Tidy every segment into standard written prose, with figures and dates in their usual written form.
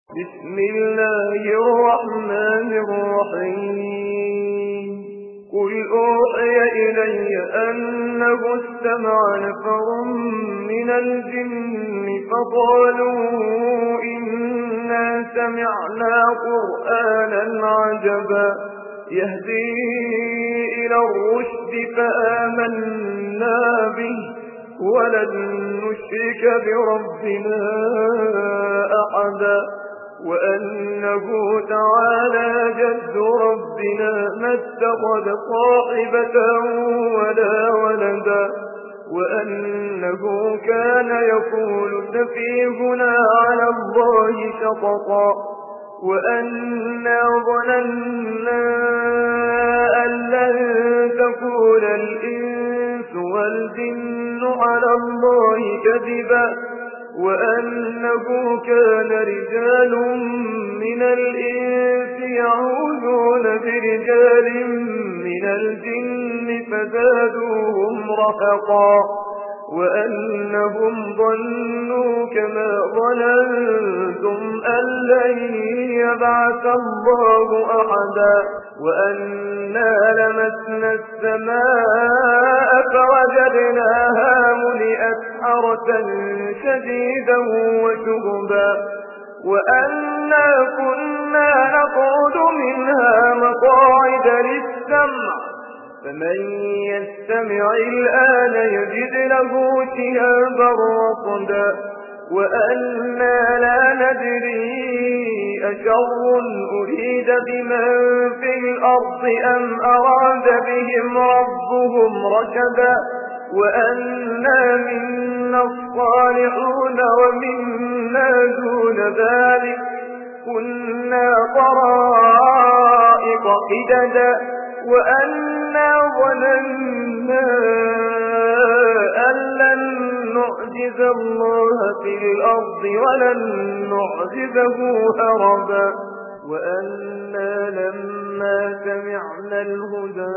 بسم الله الرحمن الرحيم قل أوحي إلي أنه استمع نفر من الجن فقالوا إنا سمعنا قرآنا عجبا يهدي إلى الرشد فآمنا به ولن نشرك بربنا أحدا وأنه تعالى جد ربنا ما اتخذ صاحبة ولا ولدا وأنه كان يقول سفيهنا على الله شططا وأنا ظننا أن لن تكون الإنس والجن على الله كذبا وأنه كان رجال من الإنس يعوذون برجال من الجن فزادوهم رهقا وأنهم ظنوا كما ظننتم أن لن يبعث الله أحدا وأنا لمسنا السماء فوجدناها ملئت حرسا شديدا وشهبا وأنا كنا نقعد منها مقاعد للسمع فمن يستمع الآن يجد له شهابا رصدا وأنا لا ندري أشر أريد بمن في الأرض أم أراد بهم ربهم رشدا وأنا منا الصالحون ومنا دون ذلك كنا طرائق قددا وأنا ظننا أن لن نعجز الله في الأرض ولن نعجزه هربا وأنا لما سمعنا الهدى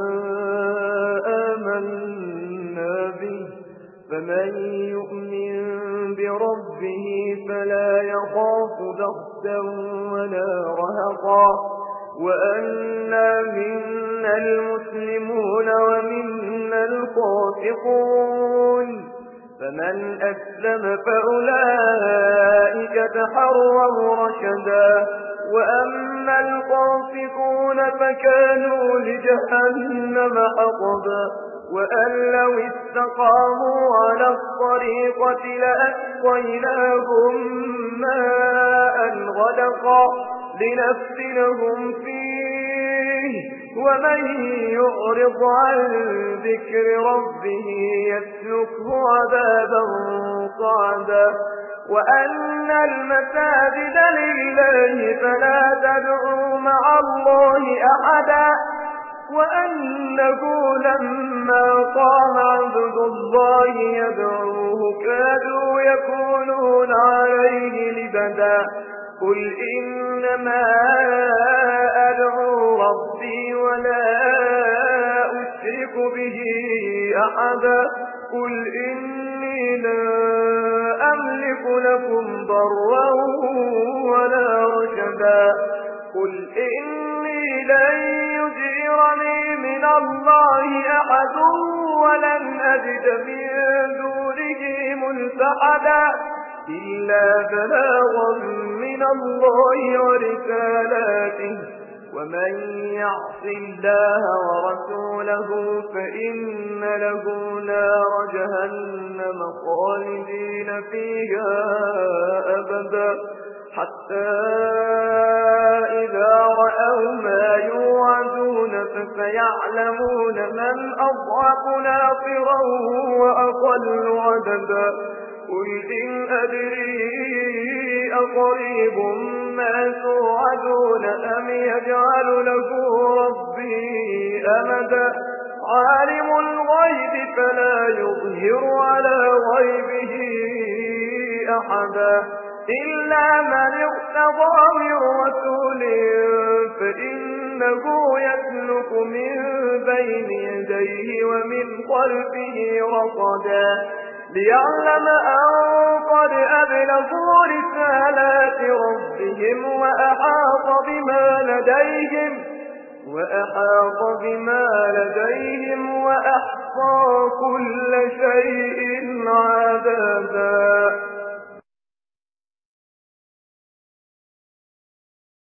آمنا به فمن يؤمن بربه فلا يخاف بخسا ولا رهقا وأنا منا المسلمون ومنا القاسطون فمن أسلم فأولئك تحروا رشدا وأما القاسطون فكانوا لجهنم حطبا وأن لو استقاموا على الطريقة لأسقيناهم ماء غدقا لنفتنهم فيه ومن يعرض عن ذكر ربه يسلكه عذابا صعدا وأن المساجد لله فلا تدعوا مع الله أحدا وأنه لما قام عبد الله يدعوه كادوا يكونون عليه لبدا قل إنما أدعو ربي ولا أشرك به أحدا قل إني لا أملك لكم ضرا ولا رشدا قل إني لن يجيرني من الله أحد ولن أجد من دونه ملتحدا إلا بلاغا من الله ورسالاته ومن يعص الله ورسوله فإن له نار جهنم خالدين فيها أبدا حتى إذا رأوا ما يوعدون فسيعلمون من أضعف ناصرا وأقل عددا قل إن أدري أقريب ما توعدون أم يجعل له ربي أمدا عالم الغيب فلا يظهر على غيبه أحدا إلا من ارتضى من رسول فإنه يسلك من بين يديه ومن خلفه رصدا ليعلم أن قد أبلغوا رسالات ربهم وأحاط بما لديهم وأحصى كل شيء عددا.